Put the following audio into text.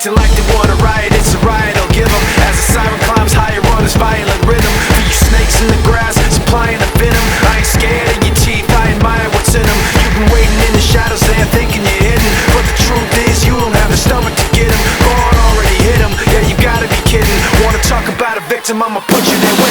acting like they want a riot, it's a riot, I'll give them. As the siren climbs higher on this violent rhythm, for you snakes in the grass, supplying the venom. I ain't scared of your teeth, I admire what's in them. You've been waiting in the shadows there thinking you're hidden, but the truth is you don't have the stomach to get him. God already hit him, yeah you gotta be kidding. Wanna talk about a victim, I'ma put you there